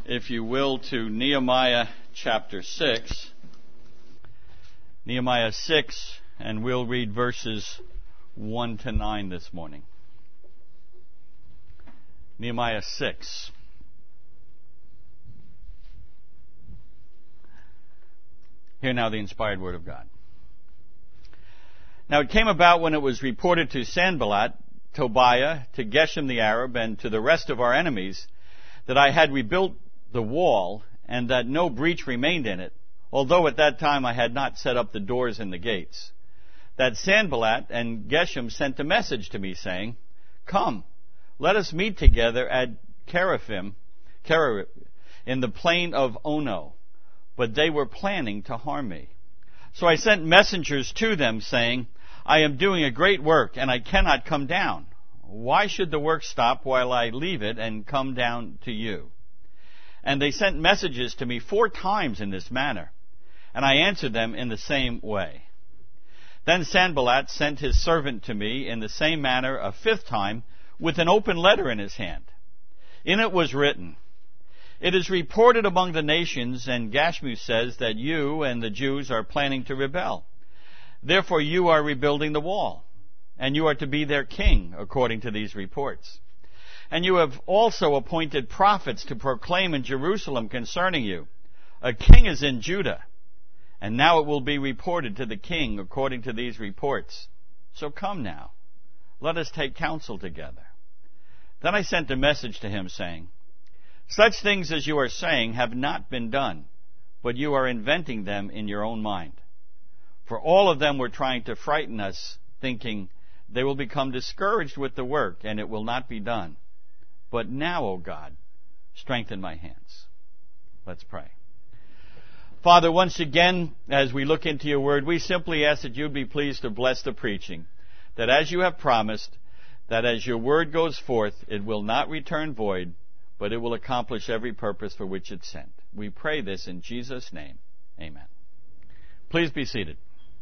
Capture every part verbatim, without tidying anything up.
if you will, to Nehemiah chapter six. Nehemiah six, and we'll read verses one to nine this morning. Nehemiah six. Hear now the inspired word of God. Now it came about when it was reported to Sanballat, Tobiah, to Geshem the Arab, and to the rest of our enemies, that I had rebuilt the wall, and that no breach remained in it, although at that time I had not set up the doors and the gates, that Sanballat and Geshem sent a message to me, saying, Come, let us meet together at Keraphim, Kerah, in the plain of Ono. But they were planning to harm me. So I sent messengers to them, saying, I am doing a great work, and I cannot come down. Why should the work stop while I leave it and come down to you? And they sent messages to me four times in this manner, and I answered them in the same way. Then Sanballat sent his servant to me in the same manner a fifth time, with an open letter in his hand. In it was written, It is reported among the nations, and Gashmu says that you and the Jews are planning to rebel. Therefore you are rebuilding the wall, and you are to be their king, according to these reports. And you have also appointed prophets to proclaim in Jerusalem concerning you, A king is in Judah, and now it will be reported to the king according to these reports. So come now, let us take counsel together. Then I sent a message to him, saying, Such things as you are saying have not been done, but you are inventing them in your own mind. For all of them were trying to frighten us, thinking, They will become discouraged with the work, and it will not be done. But now, O God, strengthen my hands. Let's pray. Father, once again, as we look into your word, we simply ask that you'd be pleased to bless the preaching, that as you have promised, that as your word goes forth, it will not return void, but it will accomplish every purpose for which it's sent. We pray this in Jesus' name. Amen. Please be seated.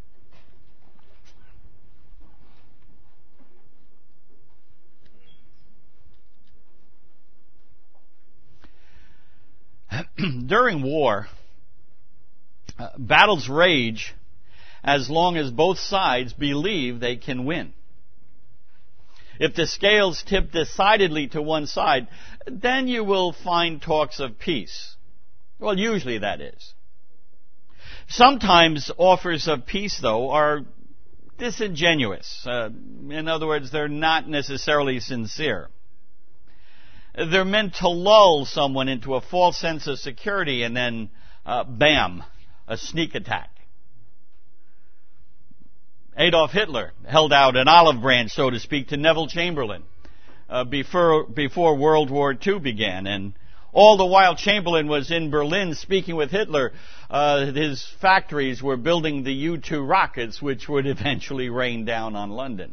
During war, uh, battles rage as long as both sides believe they can win. If the scales tip decidedly to one side, then you will find talks of peace. Well, usually that is. Sometimes offers of peace, though, are disingenuous. Uh, in other words, they're not necessarily sincere. They're meant to lull someone into a false sense of security and then, uh, bam, a sneak attack. Adolf Hitler held out an olive branch, so to speak, to Neville Chamberlain uh, before, before World War Two began. And all the while Chamberlain was in Berlin speaking with Hitler, uh, his factories were building the U two rockets, which would eventually rain down on London.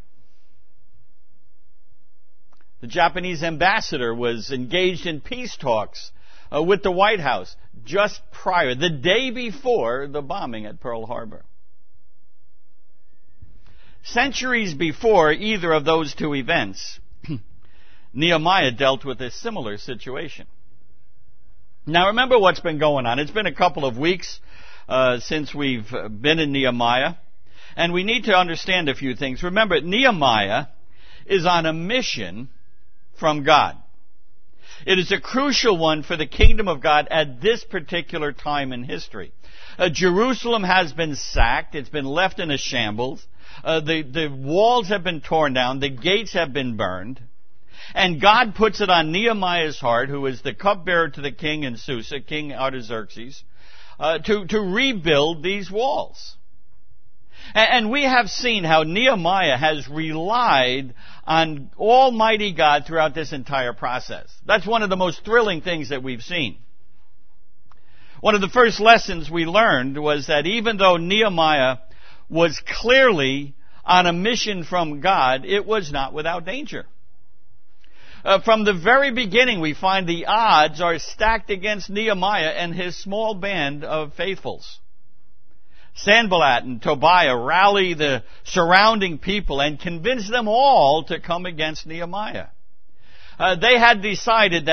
The Japanese ambassador was engaged in peace talks uh, with the White House just prior, the day before the bombing at Pearl Harbor. Centuries before either of those two events, Nehemiah dealt with a similar situation. Now remember what's been going on. It's been a couple of weeks uh, since we've been in Nehemiah, and we need to understand a few things. Remember, Nehemiah is on a mission from God. It is a crucial one for the kingdom of God at this particular time in history. Uh, Jerusalem has been sacked. It's been left in a shambles. Uh, the, the walls have been torn down. The gates have been burned. And God puts it on Nehemiah's heart, who is the cupbearer to the king in Susa, King Artaxerxes, uh, to, to rebuild these walls. And we have seen how Nehemiah has relied on Almighty God throughout this entire process. That's one of the most thrilling things that we've seen. One of the first lessons we learned was that even though Nehemiah was clearly on a mission from God, it was not without danger. Uh, from the very beginning, we find the odds are stacked against Nehemiah and his small band of faithfuls. Sanballat and Tobiah rally the surrounding people and convince them all to come against Nehemiah. Uh, they had decided that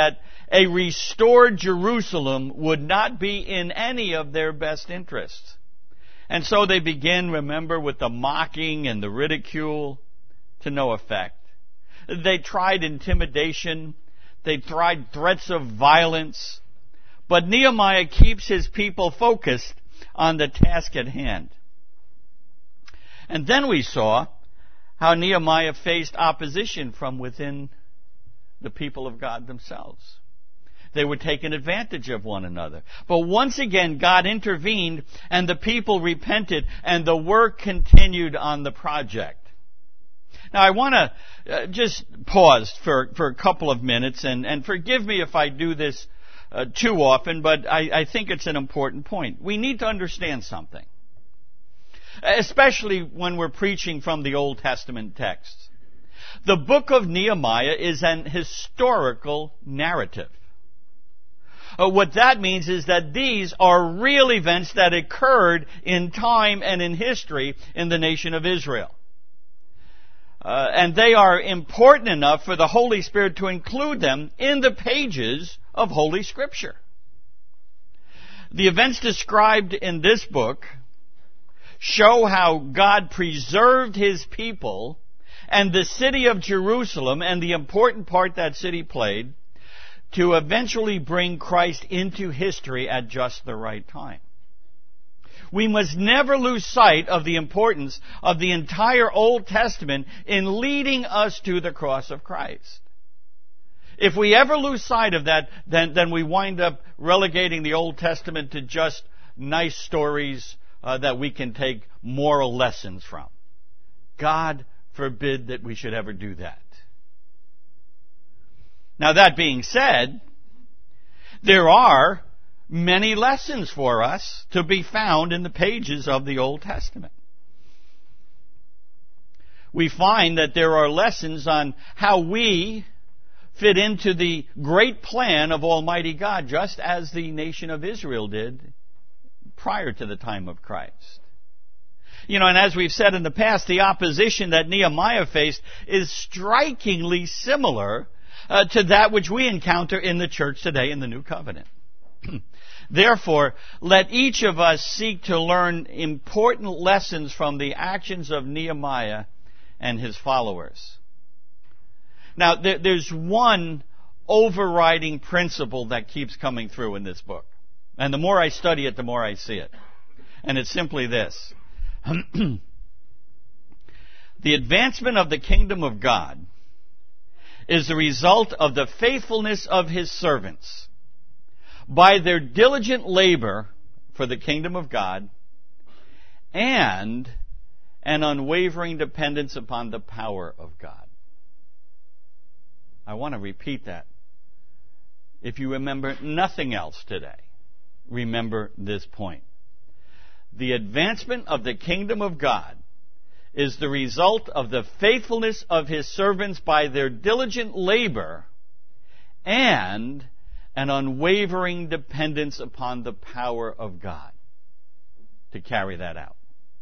a restored Jerusalem would not be in any of their best interests. And so they begin, remember, with the mocking and the ridicule to no effect. They tried intimidation. They tried threats of violence. But Nehemiah keeps his people focused on the task at hand. And then we saw how Nehemiah faced opposition from within the people of God themselves. They were taking advantage of one another. But once again, God intervened and the people repented and the work continued on the project. Now I want to uh, just pause for, for a couple of minutes and, and forgive me if I do this uh, too often, but I, I think it's an important point. We need to understand something, especially when we're preaching from the Old Testament texts. The book of Nehemiah is an historical narrative. Uh, what that means is that these are real events that occurred in time and in history in the nation of Israel. Uh, and they are important enough for the Holy Spirit to include them in the pages of Holy Scripture. The events described in this book show how God preserved His people and the city of Jerusalem and the important part that city played to eventually bring Christ into history at just the right time. We must never lose sight of the importance of the entire Old Testament in leading us to the cross of Christ. If we ever lose sight of that, then, then we wind up relegating the Old Testament to just nice stories uh, that we can take moral lessons from. God forbid that we should ever do that. Now, that being said, there are many lessons for us to be found in the pages of the Old Testament. We find that there are lessons on how we fit into the great plan of Almighty God, just as the nation of Israel did prior to the time of Christ. You know, and as we've said in the past, the opposition that Nehemiah faced is strikingly similar Uh, to that which we encounter in the church today in the New Covenant. Therefore, let each of us seek to learn important lessons from the actions of Nehemiah and his followers. Now, there, there's one overriding principle that keeps coming through in this book. And the more I study it, the more I see it. And it's simply this. The advancement of the kingdom of God is the result of the faithfulness of His servants by their diligent labor for the kingdom of God and an unwavering dependence upon the power of God. I want to repeat that. If you remember nothing else today, remember this point. The advancement of the kingdom of God is the result of the faithfulness of His servants by their diligent labor and an unwavering dependence upon the power of God to carry that out.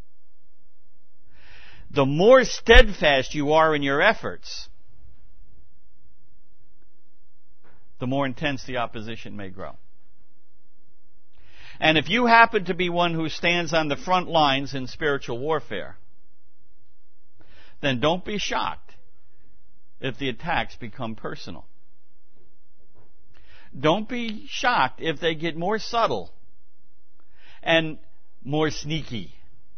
The more steadfast you are in your efforts, the more intense the opposition may grow. And if you happen to be one who stands on the front lines in spiritual warfare, then don't be shocked if the attacks become personal. Don't be shocked if they get more subtle and more sneaky.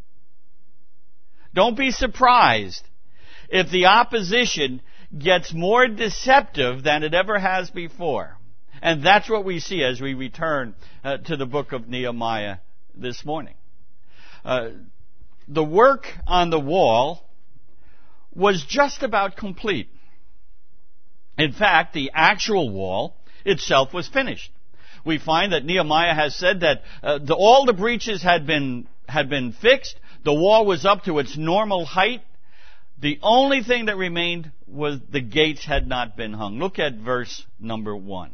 Don't be surprised if the opposition gets more deceptive than it ever has before. And that's what we see as we return uh, to the book of Nehemiah this morning. Uh, the work on the wall was just about complete. In fact, the actual wall itself was finished. We find that Nehemiah has said that uh, the, all the breaches had been had been fixed. The wall was up to its normal height. The only thing that remained was the gates had not been hung. Look at verse number one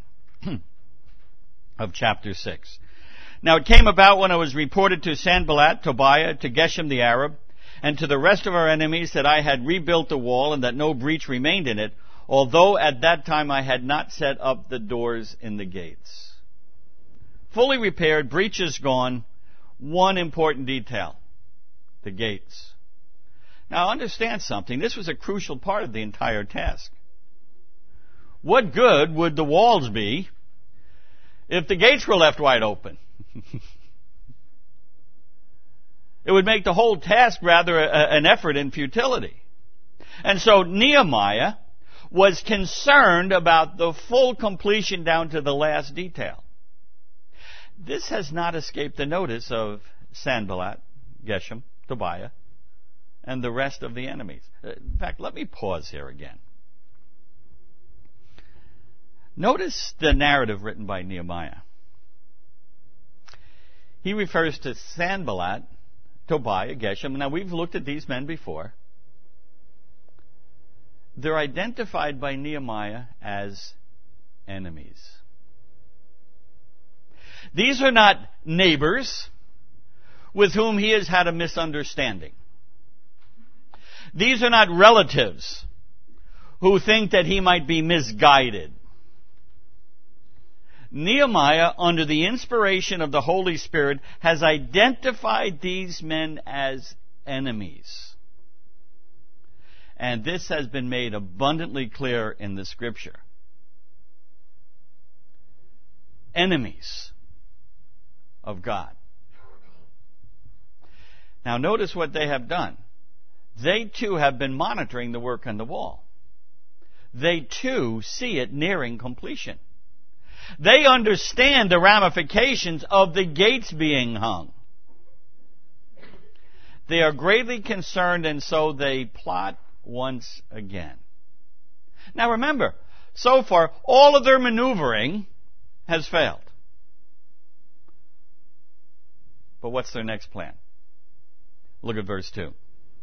of chapter six. Now it came about when it was reported to Sanballat, Tobiah, to Geshem the Arab, and to the rest of our enemies that I had rebuilt the wall and that no breach remained in it, although at that time I had not set up the doors in the gates. Fully repaired, breaches gone, one important detail, the gates. Now understand something, this was a crucial part of the entire task. What good would the walls be if the gates were left wide open? It would make the whole task rather a, an effort in futility. And so Nehemiah was concerned about the full completion down to the last detail. This has not escaped the notice of Sanballat, Geshem, Tobiah, and the rest of the enemies. In fact, let me pause here again. Notice the narrative written by Nehemiah. He refers to Sanballat, Tobiah, Geshem. Now, we've looked at these men before. They're identified by Nehemiah as enemies. These are not neighbors with whom he has had a misunderstanding. These are not relatives who think that he might be misguided. Nehemiah, under the inspiration of the Holy Spirit, has identified these men as enemies. And this has been made abundantly clear in the Scripture. Enemies of God. Now notice what they have done. They too have been monitoring the work on the wall. They too see it nearing completion. They understand the ramifications of the gates being hung. They are greatly concerned, and so they plot once again. Now remember, so far, all of their maneuvering has failed. But what's their next plan? Look at verse two.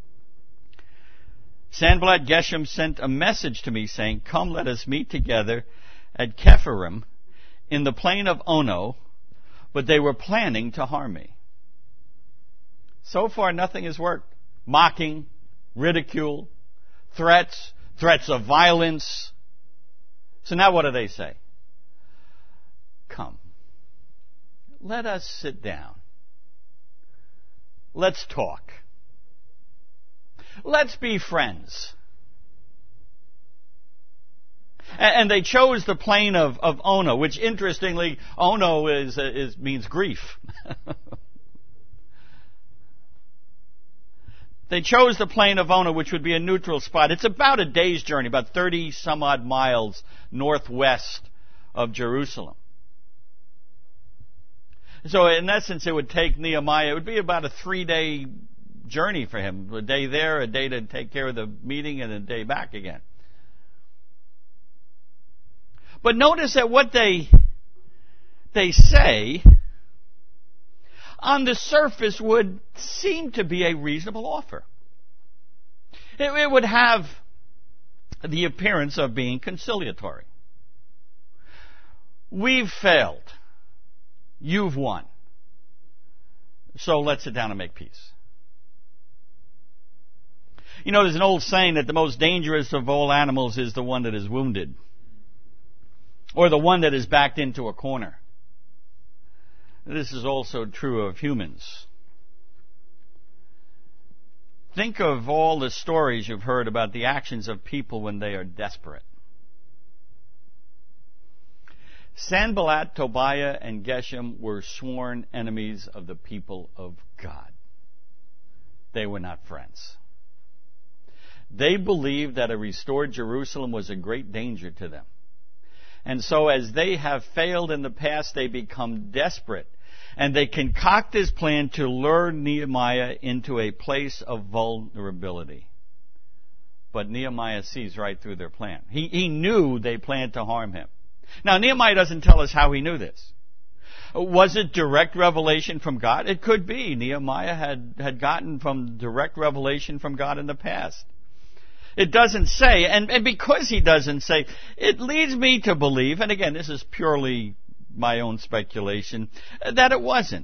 Sanballat Geshem sent a message to me saying, "Come, let us meet together at Kepharim in the plain of Ono," but they were planning to harm me. So far, nothing has worked. Mocking, ridicule, threats, threats of violence. So now what do they say? Come, let us sit down. Let's talk. Let's be friends. And they chose the plain of, of Ono, which interestingly, Ono is, is means grief. They chose the plain of Ono, which would be a neutral spot. It's about a day's journey, about thirty some odd miles northwest of Jerusalem. So in essence, it would take Nehemiah, it would be about a three-day journey for him. A day there, a day to take care of the meeting, and a day back again. But notice that what they, they say on the surface would seem to be a reasonable offer. It, it would have the appearance of being conciliatory. We've failed. You've won. So let's sit down and make peace. You know, there's an old saying that the most dangerous of all animals is the one that is wounded, or the one that is backed into a corner. This is also true of humans. Think of all the stories you've heard about the actions of people when they are desperate. Sanballat, Tobiah, and Geshem were sworn enemies of the people of God. They were not friends. They believed that a restored Jerusalem was a great danger to them. And so as they have failed in the past, they become desperate. And they concoct this plan to lure Nehemiah into a place of vulnerability. But Nehemiah sees right through their plan. He, he knew they planned to harm him. Now, Nehemiah doesn't tell us how he knew this. Was it direct revelation from God? It could be. Nehemiah had, had gotten from direct revelation from God in the past. It doesn't say, and, and because he doesn't say, it leads me to believe, and again, this is purely my own speculation, that it wasn't.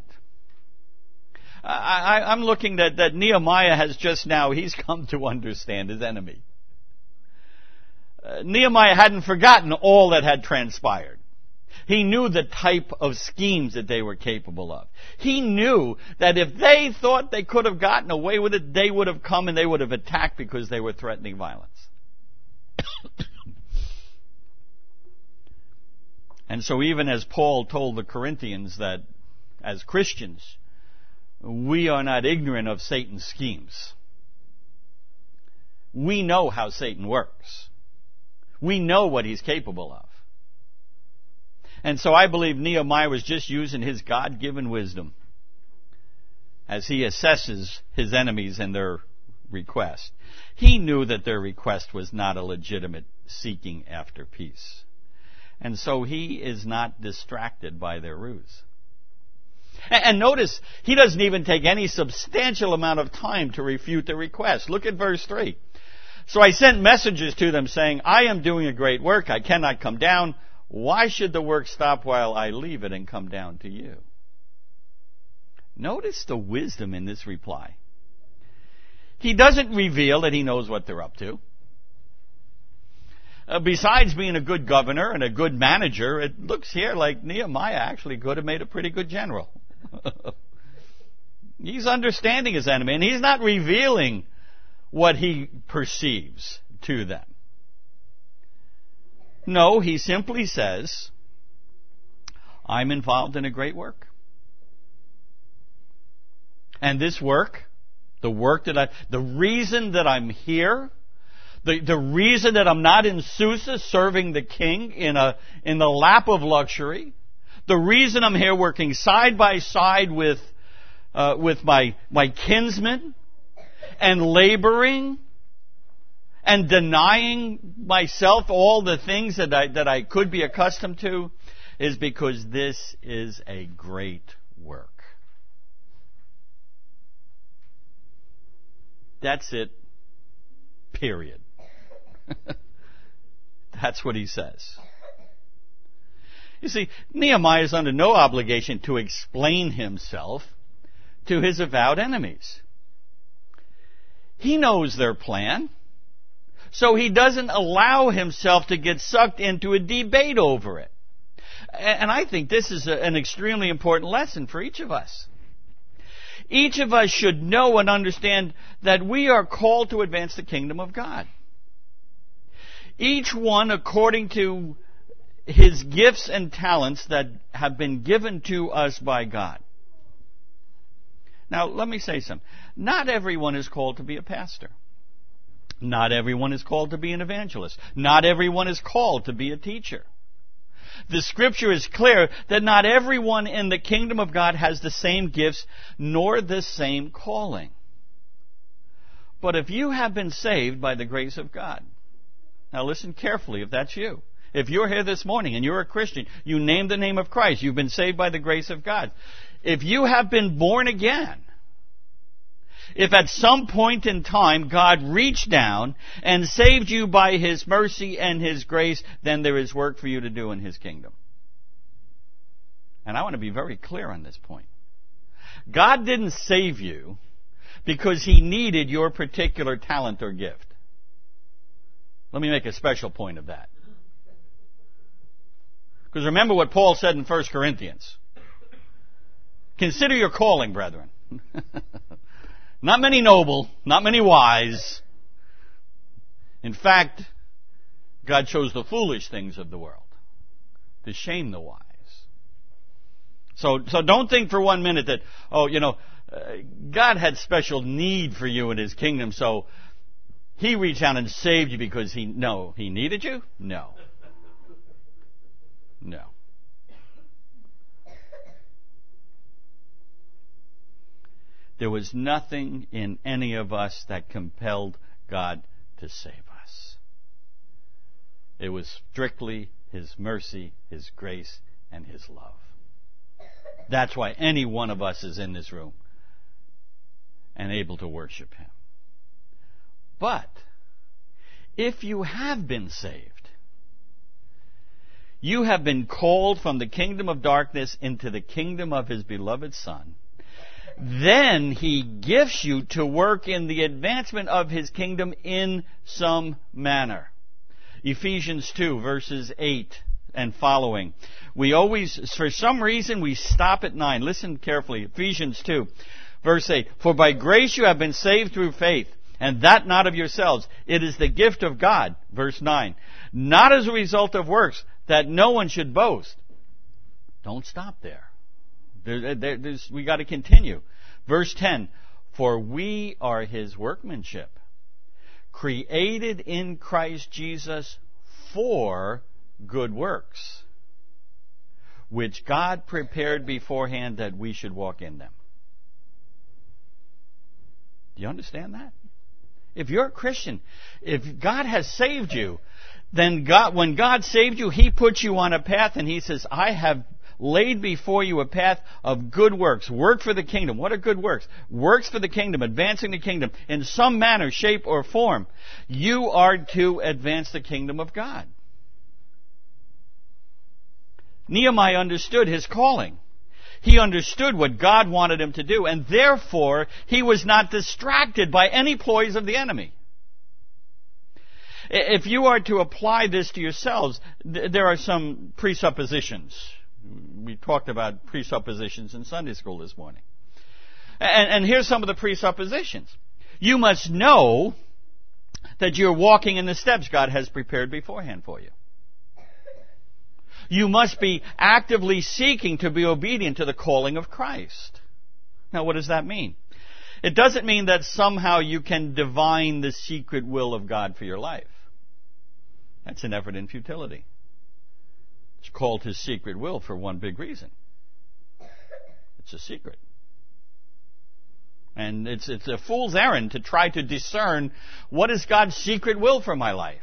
I, I, I'm looking that, that Nehemiah has just now, he's come to understand his enemy. uh, Nehemiah hadn't forgotten all that had transpired. He knew the type of schemes that they were capable of. He knew that if they thought they could have gotten away with it, they would have come and they would have attacked because they were threatening violence. And so even as Paul told the Corinthians that as Christians, we are not ignorant of Satan's schemes. We know how Satan works. We know what he's capable of. And so I believe Nehemiah was just using his God-given wisdom as he assesses his enemies and their request. He knew that their request was not a legitimate seeking after peace. And so he is not distracted by their ruse. And notice, he doesn't even take any substantial amount of time to refute the request. Look at verse three. So I sent messages to them saying, I am doing a great work. I cannot come down. Why should the work stop while I leave it and come down to you? Notice the wisdom in this reply. He doesn't reveal that he knows what they're up to. Uh, besides being a good governor and a good manager, it looks here like Nehemiah actually could have made a pretty good general. He's understanding his enemy, and he's not revealing what he perceives to them. No, he simply says, I'm involved in a great work. And this work, the work that I, the reason that I'm here, the, the reason that I'm not in Susa serving the king in a, in the lap of luxury, the reason I'm here working side by side with, uh, with my, my kinsmen and laboring and denying myself all the things that I, that I could be accustomed to is because this is a great work. That's it. Period. That's what he says. You see, Nehemiah is under no obligation to explain himself to his avowed enemies. He knows their plan, so he doesn't allow himself to get sucked into a debate over it. And I think this is a, an extremely important lesson for each of us. Each of us should know and understand that we are called to advance the kingdom of God. Each one according to his gifts and talents that have been given to us by God. Now, let me say something. Not everyone is called to be a pastor. Not everyone is called to be an evangelist. Not everyone is called to be a teacher. The Scripture is clear that not everyone in the kingdom of God has the same gifts nor the same calling. But if you have been saved by the grace of God, now listen carefully if that's you. If you're here this morning and you're a Christian, you name the name of Christ, you've been saved by the grace of God. If you have been born again, if at some point in time God reached down and saved you by His mercy and His grace, then there is work for you to do in His kingdom. And I want to be very clear on this point. God didn't save you because He needed your particular talent or gift. Let me make a special point of that. Because remember what Paul said in First Corinthians. Consider your calling, brethren. Not many noble, not many wise. In fact, God chose the foolish things of the world to shame the wise. So, so don't think for one minute that, oh, you know, uh, God had special need for you in His kingdom, so He reached out and saved you because He, no, He needed you? No. No. There was nothing in any of us that compelled God to save us. It was strictly His mercy, His grace, and His love. That's why any one of us is in this room and able to worship Him. But if you have been saved, you have been called from the kingdom of darkness into the kingdom of His beloved Son. Then He gifts you to work in the advancement of His kingdom in some manner. Ephesians two, verses eight and following. We always, for some reason, we stop at nine. Listen carefully. Ephesians two, verse eight. For by grace you have been saved through faith, and that not of yourselves. It is the gift of God. Verse nine. Not as a result of works, that no one should boast. Don't stop there. there, there there's, we got to continue. Verse ten. For we are His workmanship, created in Christ Jesus for good works, which God prepared beforehand that we should walk in them. Do you understand that? If you're a Christian, if God has saved you, then God, when God saved you, He puts you on a path and He says, I have laid before you a path of good works. Work for the kingdom. What are good works? Works for the kingdom, advancing the kingdom in some manner, shape, or form. You are to advance the kingdom of God. Nehemiah understood his calling. He understood what God wanted him to do, and therefore he was not distracted by any ploys of the enemy. If you are to apply this to yourselves, th- there are some presuppositions. We talked about presuppositions in Sunday school this morning. And, and here's some of the presuppositions. You must know that you're walking in the steps God has prepared beforehand for you. You must be actively seeking to be obedient to the calling of Christ. Now, what does that mean? It doesn't mean that somehow you can divine the secret will of God for your life. That's an effort in futility. It's called His secret will for one big reason. It's a secret. And it's, it's a fool's errand to try to discern what is God's secret will for my life.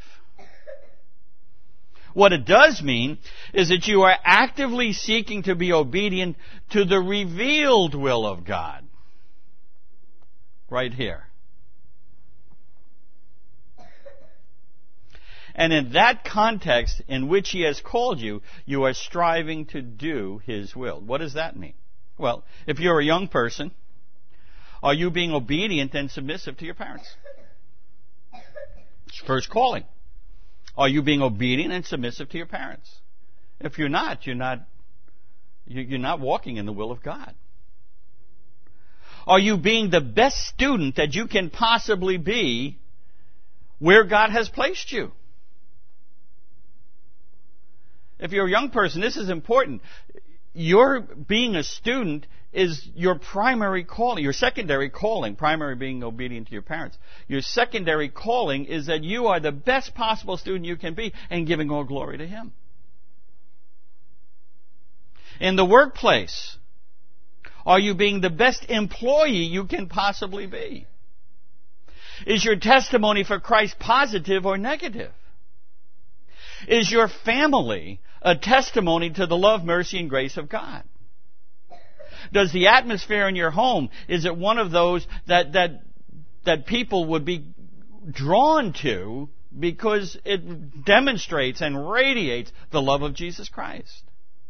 What it does mean is that you are actively seeking to be obedient to the revealed will of God. Right here. And in that context in which He has called you, you are striving to do His will. What does that mean? Well, if you're a young person, are you being obedient and submissive to your parents? It's first calling. Are you being obedient and submissive to your parents? If you're not, you're not, you're not walking in the will of God. Are you being the best student that you can possibly be where God has placed you? If you're a young person, this is important. Your being a student is your primary calling, your secondary calling, primary being obedient to your parents. Your secondary calling is that you are the best possible student you can be and giving all glory to Him. In the workplace, are you being the best employee you can possibly be? Is your testimony for Christ positive or negative? Is your family a testimony to the love, mercy, and grace of God? Does the atmosphere in your home, is it one of those that that that people would be drawn to because it demonstrates and radiates the love of Jesus Christ?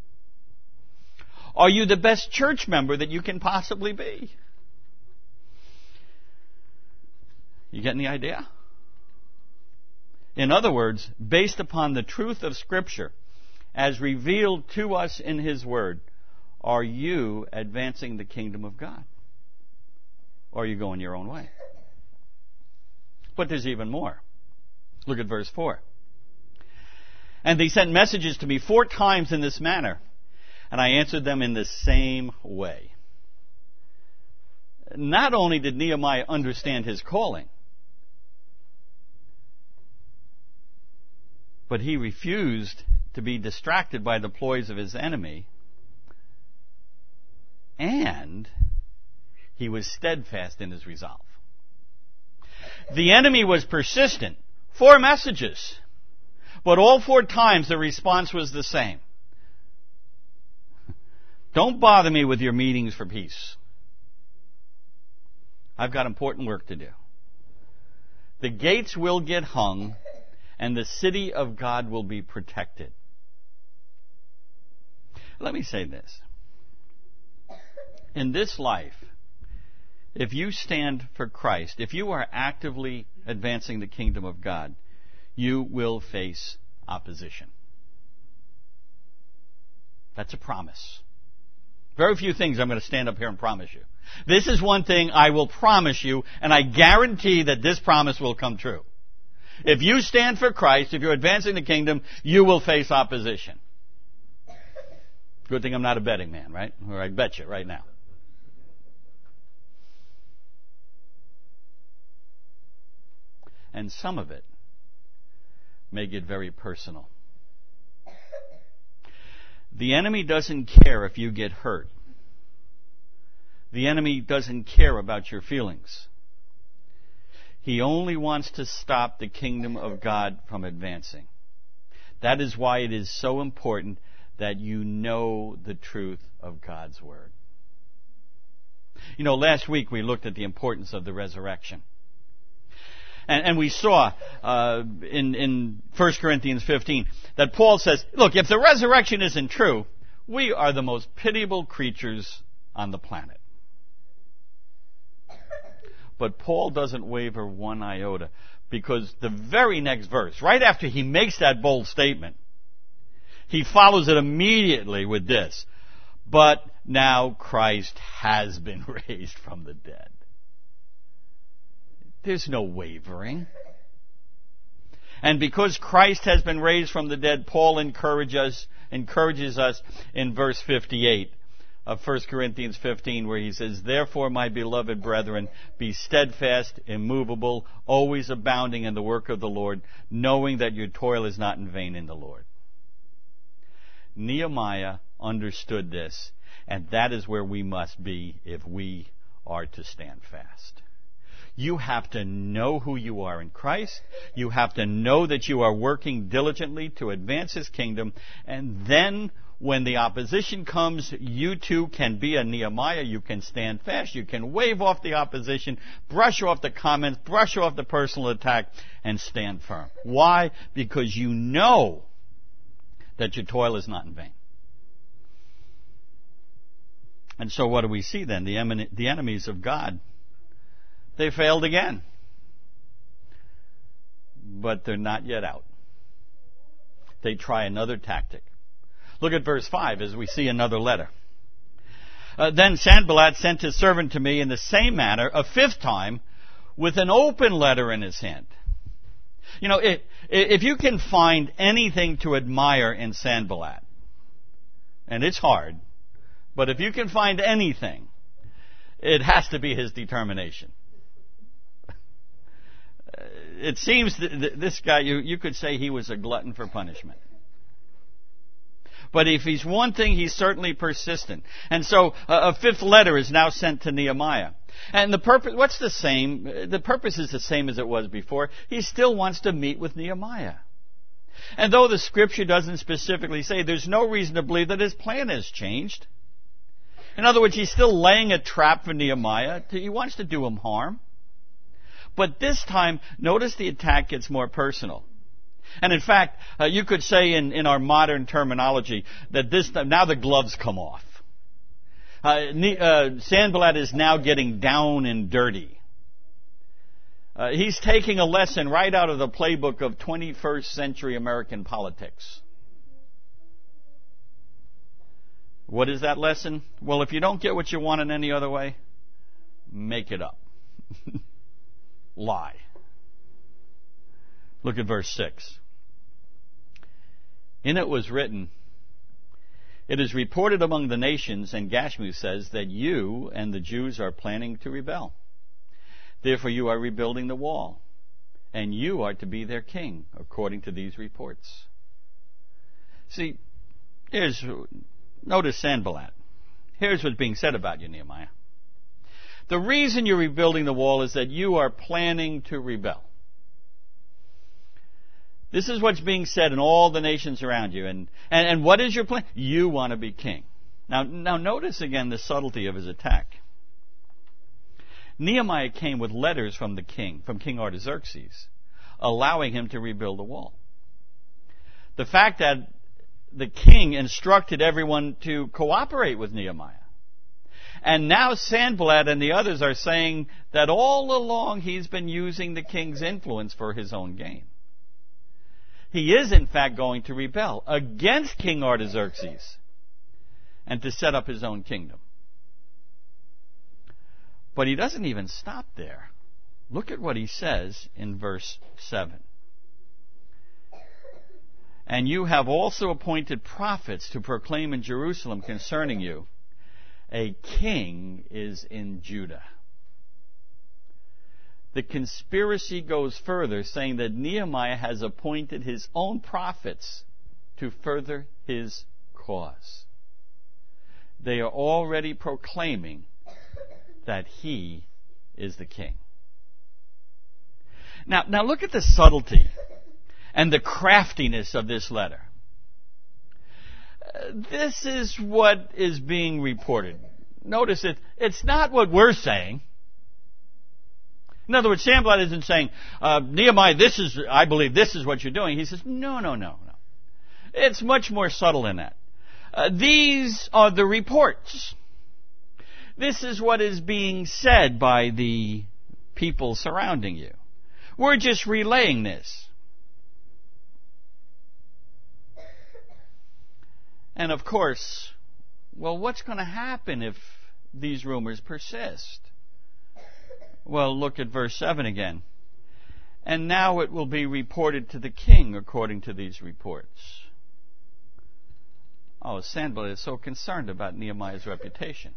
Are you the best church member that you can possibly be? You getting the idea? In other words, based upon the truth of Scripture as revealed to us in His Word, are you advancing the kingdom of God? Or are you going your own way? But there's even more. Look at verse four. And they sent messages to me four times in this manner, and I answered them in the same way. Not only did Nehemiah understand his calling, but he refused to be distracted by the ploys of his enemy, and he was steadfast in his resolve. The enemy was persistent. Four messages. But all four times the response was the same. Don't bother me with your meetings for peace. I've got important work to do. The gates will get hung, and the city of God will be protected. Let me say this. In this life, if you stand for Christ, if you are actively advancing the kingdom of God, you will face opposition. That's a promise. Very few things I'm going to stand up here and promise you. This is one thing I will promise you, and I guarantee that this promise will come true. If you stand for Christ, if you're advancing the kingdom, you will face opposition. Good thing I'm not a betting man, right? Or I'd bet you right now. And some of it may get very personal. The enemy doesn't care if you get hurt. The enemy doesn't care about your feelings. He only wants to stop the kingdom of God from advancing. That is why it is so important that you know the truth of God's Word. You know, last week we looked at the importance of the resurrection. And, and we saw uh, in, in First Corinthians fifteen that Paul says, look, if the resurrection isn't true, we are the most pitiable creatures on the planet. But Paul doesn't waver one iota, because the very next verse, right after he makes that bold statement, he follows it immediately with this: but now Christ has been raised from the dead. There's no wavering. And because Christ has been raised from the dead, Paul encourages us, encourages us in verse fifty-eight of First Corinthians fifteen, where he says, therefore, my beloved brethren, be steadfast, immovable, always abounding in the work of the Lord, knowing that your toil is not in vain in the Lord. Nehemiah understood this, and that is where we must be if we are to stand fast. You have to know who you are in Christ. You have to know that you are working diligently to advance His kingdom. And then when the opposition comes, you too can be a Nehemiah. You can stand fast. You can wave off the opposition, brush off the comments, brush off the personal attack, and stand firm. Why? Because you know that your toil is not in vain. And so what do we see then? The, emin- the enemies of God, they failed again. But they're not yet out. They try another tactic. Look at verse five as we see another letter. Uh, then Sanballat sent his servant to me in the same manner a fifth time with an open letter in his hand. You know, if, if you can find anything to admire in Sanballat, and it's hard, but if you can find anything, it has to be his determination. It seems that this guy, you, you could say he was a glutton for punishment. But if he's one thing, he's certainly persistent. And so uh, a fifth letter is now sent to Nehemiah. And the purpose, what's the same? The purpose is the same as it was before. He still wants to meet with Nehemiah. And though the Scripture doesn't specifically say, there's no reason to believe that his plan has changed. In other words, he's still laying a trap for Nehemiah. He wants to do him harm. But this time, notice the attack gets more personal. And in fact, uh, you could say in, in our modern terminology that this time, now the gloves come off. Uh, uh, Sanballat is now getting down and dirty. Uh, he's taking a lesson right out of the playbook of twenty-first century American politics. What is that lesson? Well, if you don't get what you want in any other way, make it up. Lie. Look at verse six. In it was written, it is reported among the nations, and Gashmu says, that you and the Jews are planning to rebel. Therefore you are rebuilding the wall, and you are to be their king, according to these reports. See, here's, notice Sanballat. Here's what's being said about you, Nehemiah. The reason you're rebuilding the wall is that you are planning to rebel. This is what's being said in all the nations around you. And, and, and what is your plan? You want to be king. Now, now notice again the subtlety of his attack. Nehemiah came with letters from the king, from King Artaxerxes, allowing him to rebuild the wall. The fact that the king instructed everyone to cooperate with Nehemiah. And now Sanballat and the others are saying that all along he's been using the king's influence for his own gain. He is, in fact, going to rebel against King Artaxerxes and to set up his own kingdom. But he doesn't even stop there. Look at what he says in verse seven. And you have also appointed prophets to proclaim in Jerusalem concerning you, a king is in Judah. The conspiracy goes further, saying that Nehemiah has appointed his own prophets to further his cause. They are already proclaiming that he is the king. Now, now look at the subtlety and the craftiness of this letter. Uh, this is what is being reported. Notice it, it's not what we're saying. In other words, Sanballat isn't saying, uh, Nehemiah, this is, I believe this is what you're doing. He says, no, no, no, no. It's much more subtle than that. Uh, these are the reports. This is what is being said by the people surrounding you. We're just relaying this. And of course, well, what's going to happen if these rumors persist? Well, look at verse seven again. And now it will be reported to the king according to these reports. Oh, Sanballat is so concerned about Nehemiah's reputation.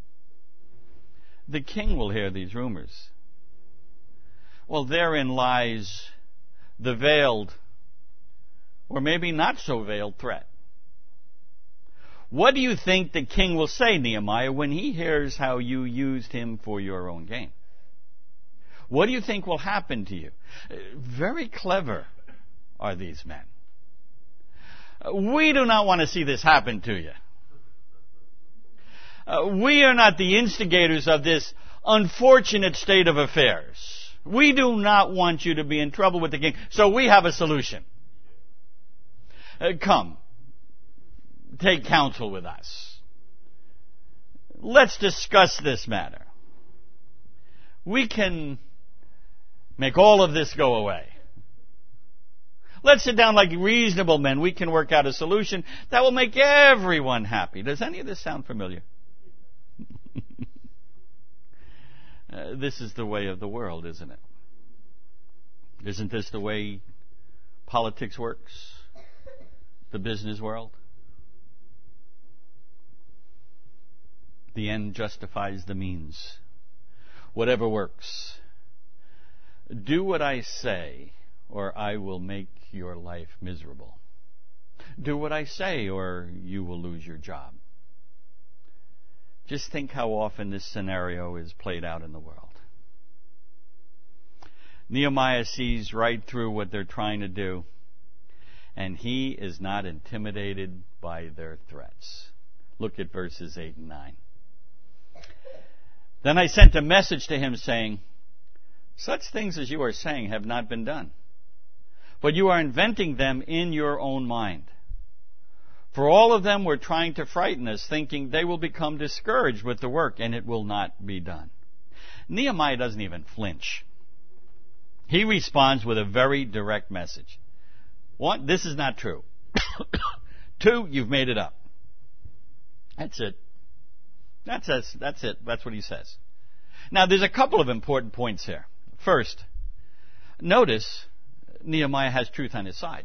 The king will hear these rumors. Well, therein lies the veiled, or maybe not so veiled, threat. What do you think the king will say, Nehemiah, when he hears how you used him for your own gain? What do you think will happen to you? Very clever are these men. We do not want to see this happen to you. Uh, we are not the instigators of this unfortunate state of affairs. We do not want you to be in trouble with the king, so we have a solution. Uh, come, take counsel with us. Let's discuss this matter. We can make all of this go away. Let's sit down like reasonable men. We can work out a solution that will make everyone happy. Does any of this sound familiar? uh, this is the way of the world, isn't it? Isn't this the way politics works? The business world? The end justifies the means. Whatever works. Do what I say, or I will make your life miserable. Do what I say, or you will lose your job. Just think how often this scenario is played out in the world. Nehemiah sees right through what they're trying to do, and he is not intimidated by their threats. Look at verses eight and nine. Then I sent a message to him saying, such things as you are saying have not been done, but you are inventing them in your own mind. For all of them were trying to frighten us, thinking they will become discouraged with the work, and it will not be done. Nehemiah doesn't even flinch. He responds with a very direct message. One, this is not true. Two, you've made it up. That's it. That's, that's, that's it. That's what he says. Now, there's a couple of important points here. First, notice Nehemiah has truth on his side.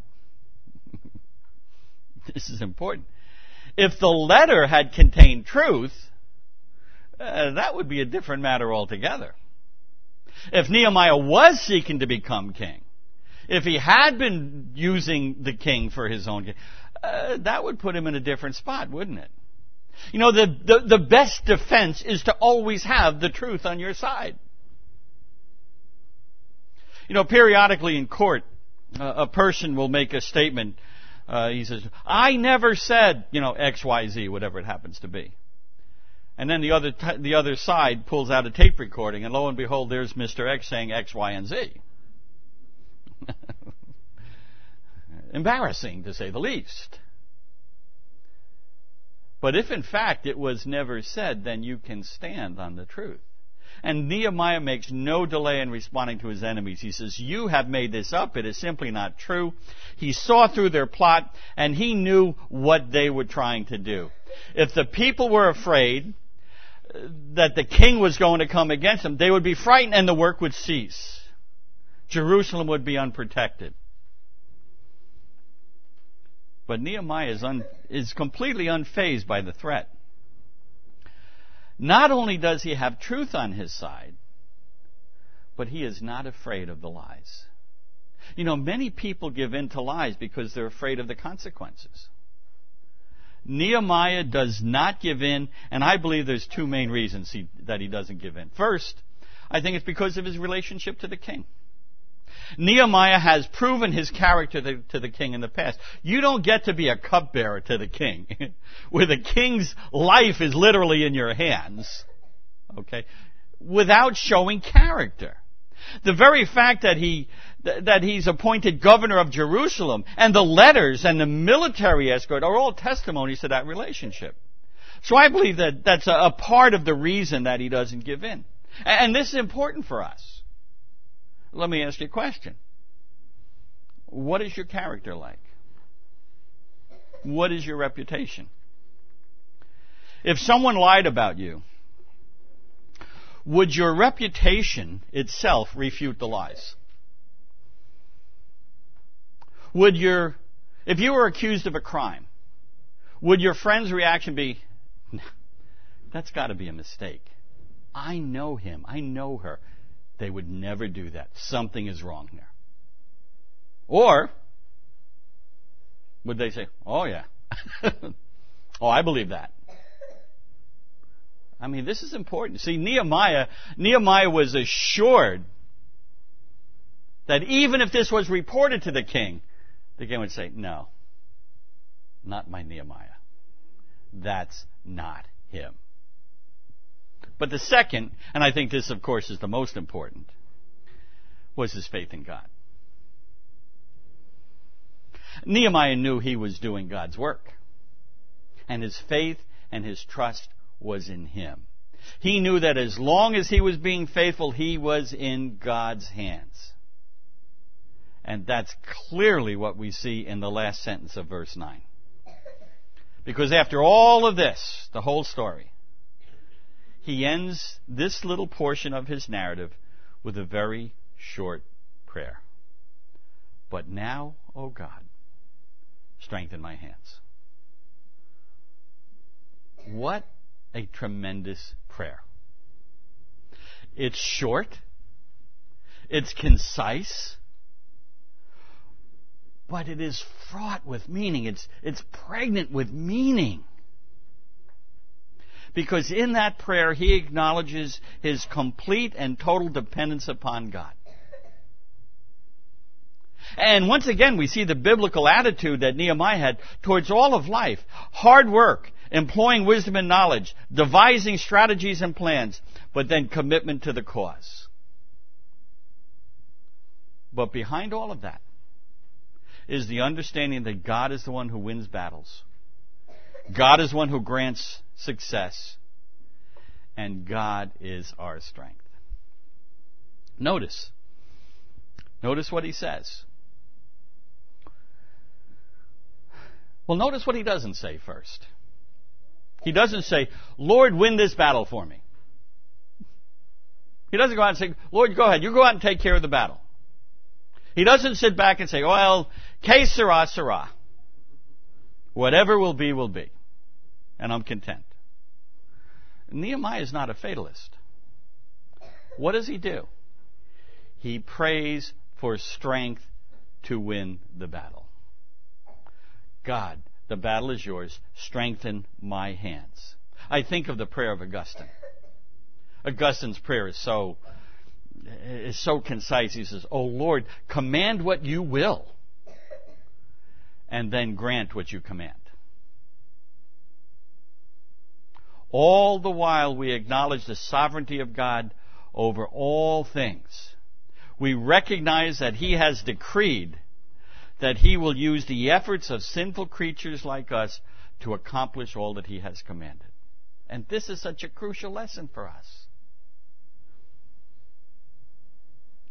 This is important. If the letter had contained truth, uh, that would be a different matter altogether. If Nehemiah was seeking to become king, if he had been using the king for his own gain, uh, that would put him in a different spot, wouldn't it? You know, the, the, the best defense is to always have the truth on your side. You know, periodically in court, uh, a person will make a statement. Uh, he says, I never said, you know, X, Y, Z, whatever it happens to be. And then the other t- the other side pulls out a tape recording, and lo and behold, there's Mister X saying X, Y, and Z. Embarrassing, to say the least. But if in fact it was never said, then you can stand on the truth. And Nehemiah makes no delay in responding to his enemies. He says, you have made this up. It is simply not true. He saw through their plot, and he knew what they were trying to do. If the people were afraid that the king was going to come against them, they would be frightened and the work would cease. Jerusalem would be unprotected. But Nehemiah is, un, is completely unfazed by the threat. Not only does he have truth on his side, but he is not afraid of the lies. You know, many people give in to lies because they're afraid of the consequences. Nehemiah does not give in, and I believe there's two main reasons he, that he doesn't give in. First, I think it's because of his relationship to the king. Nehemiah has proven his character to, to the king in the past. You don't get to be a cupbearer to the king, where the king's life is literally in your hands, okay, without showing character. The very fact that he that he's appointed governor of Jerusalem and the letters and the military escort are all testimonies to that relationship. So I believe that that's a, a part of the reason that he doesn't give in. And this is important for us. Let me ask you a question. What is your character like? What is your reputation? If someone lied about you, would your reputation itself refute the lies? Would your, if you were accused of a crime, would your friend's reaction be, that's got to be a mistake. I know him. I know her. They would never do that. Something is wrong there. Or would they say, oh yeah, oh I believe that. I mean, this is important. See, Nehemiah, Nehemiah was assured that even if this was reported to the king, the king would say, no, not my Nehemiah. That's not him. But the second, and I think this, of course, is the most important, was his faith in God. Nehemiah knew he was doing God's work, and his faith and his trust was in him. He knew that as long as he was being faithful, he was in God's hands. And that's clearly what we see in the last sentence of verse nine. Because after all of this, the whole story, he ends this little portion of his narrative with a very short prayer. But now, O God, strengthen my hands. What a tremendous prayer. It's short. It's concise. But it is fraught with meaning. It's, it's pregnant with meaning. Because in that prayer, he acknowledges his complete and total dependence upon God. And once again, we see the biblical attitude that Nehemiah had towards all of life. Hard work, employing wisdom and knowledge, devising strategies and plans, but then commitment to the cause. But behind all of that is the understanding that God is the one who wins battles. God is one who grants success. And God is our strength. Notice. Notice what he says. Well, notice what he doesn't say first. He doesn't say, Lord, win this battle for me. He doesn't go out and say, Lord, go ahead. You go out and take care of the battle. He doesn't sit back and say, well, que sera, sera. Whatever will be, will be. And I'm content. Nehemiah is not a fatalist. What does he do? He prays for strength to win the battle. God, the battle is yours. Strengthen my hands. I think of the prayer of Augustine. Augustine's prayer is so, is so concise. He says, "O Lord, command what you will, and then grant what you command." All the while we acknowledge the sovereignty of God over all things. We recognize that He has decreed that He will use the efforts of sinful creatures like us to accomplish all that He has commanded. And this is such a crucial lesson for us.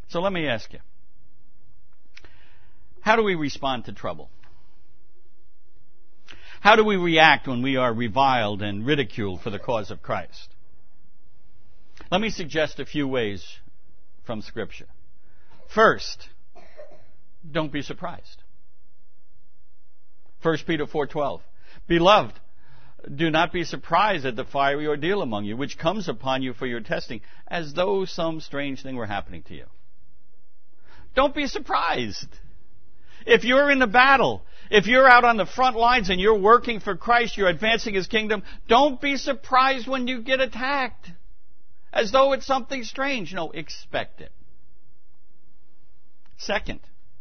So let me ask you, how do we respond to trouble? How do we react when we are reviled and ridiculed for the cause of Christ? Let me suggest a few ways from Scripture. First, don't be surprised. First Peter four twelve. Beloved, do not be surprised at the fiery ordeal among you, which comes upon you for your testing, as though some strange thing were happening to you. Don't be surprised. If you're in the battle, if you're out on the front lines and you're working for Christ, you're advancing His kingdom, don't be surprised when you get attacked, as though it's something strange. No, expect it. Second,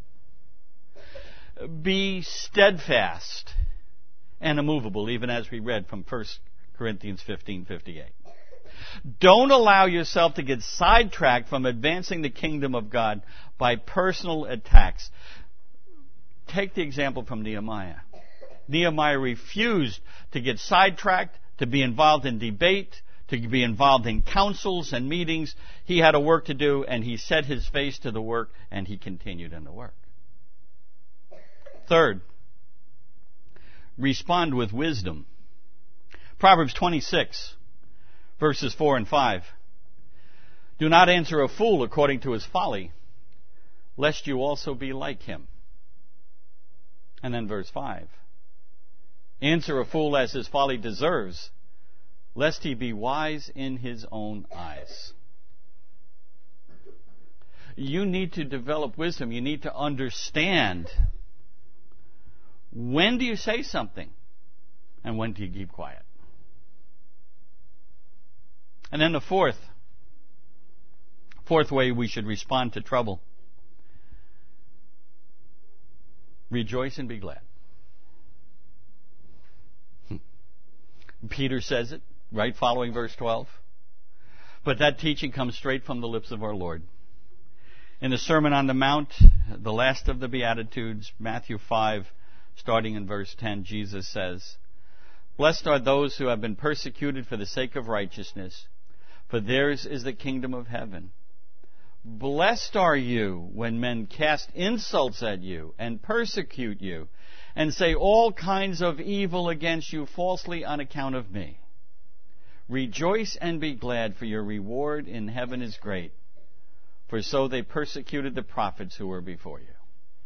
be steadfast and immovable, even as we read from First Corinthians fifteen fifty-eight. Don't allow yourself to get sidetracked from advancing the kingdom of God by personal attacks. Take the example from Nehemiah. Nehemiah refused to get sidetracked, to be involved in debate, to be involved in councils and meetings. He had a work to do, and he set his face to the work, and he continued in the work. Third, respond with wisdom. Proverbs twenty-six, verses four and five. Do not answer a fool according to his folly, lest you also be like him. And then verse five. Answer a fool as his folly deserves, lest he be wise in his own eyes. You need to develop wisdom. You need to understand, when do you say something and when do you keep quiet? And then the fourth, fourth way we should respond to trouble. Rejoice and be glad. Peter says it, right following verse twelve. But that teaching comes straight from the lips of our Lord. In the Sermon on the Mount, the last of the Beatitudes, Matthew five, starting in verse ten, Jesus says, Blessed are those who have been persecuted for the sake of righteousness, for theirs is the kingdom of heaven. Blessed are you when men cast insults at you and persecute you and say all kinds of evil against you falsely on account of me. Rejoice and be glad, for your reward in heaven is great, for so they persecuted the prophets who were before you.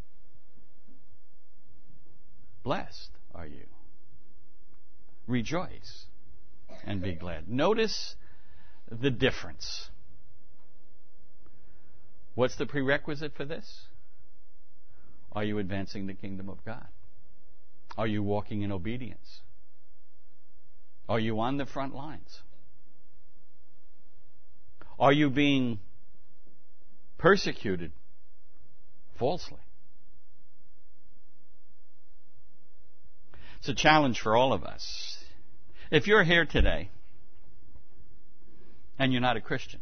Blessed are you. Rejoice and be glad. Notice the difference. What's the prerequisite for this? Are you advancing the kingdom of God? Are you walking in obedience? Are you on the front lines? Are you being persecuted falsely? It's a challenge for all of us. If you're here today and you're not a Christian,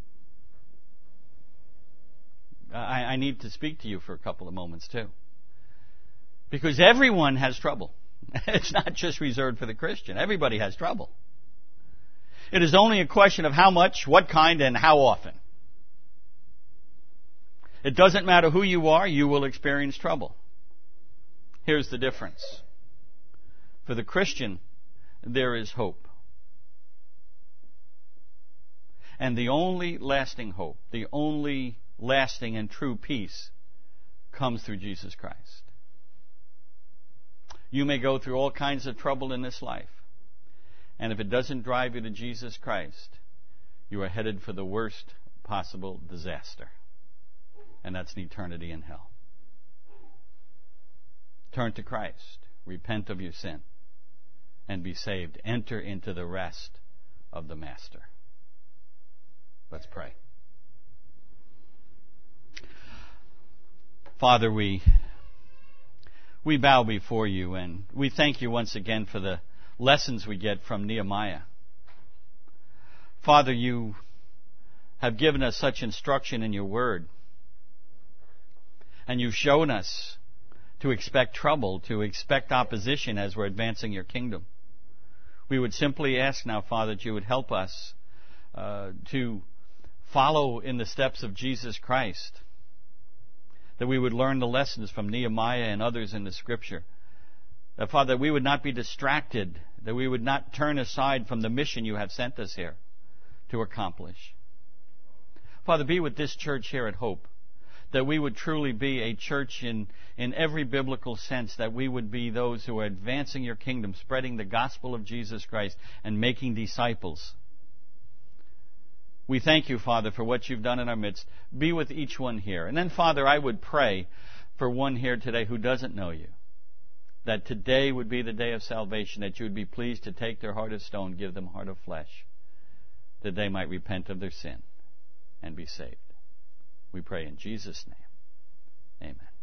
I, I need to speak to you for a couple of moments too. Because everyone has trouble. It's not just reserved for the Christian. Everybody has trouble. It is only a question of how much, what kind, and how often. It doesn't matter who you are, you will experience trouble. Here's the difference. For the Christian, there is hope. And the only lasting hope, the only lasting and true peace comes through Jesus Christ. You may go through all kinds of trouble in this life, and if it doesn't drive you to Jesus Christ, you are headed for the worst possible disaster, and that's an eternity in hell. Turn to Christ, repent of your sin, and be saved. Enter into the rest of the Master. Let's pray. Father, we we bow before you, and we thank you once again for the lessons we get from Nehemiah. Father, you have given us such instruction in your word, and you've shown us to expect trouble, to expect opposition as we're advancing your kingdom. We would simply ask now, Father, that you would help us uh, to follow in the steps of Jesus Christ, that we would learn the lessons from Nehemiah and others in the Scripture. That, Father, that we would not be distracted, that we would not turn aside from the mission you have sent us here to accomplish. Father, be with this church here at Hope, that we would truly be a church in, in every biblical sense, that we would be those who are advancing your kingdom, spreading the gospel of Jesus Christ, and making disciples. We thank you, Father, for what you've done in our midst. Be with each one here. And then, Father, I would pray for one here today who doesn't know you, that today would be the day of salvation, that you would be pleased to take their heart of stone, give them heart of flesh, that they might repent of their sin and be saved. We pray in Jesus' name. Amen.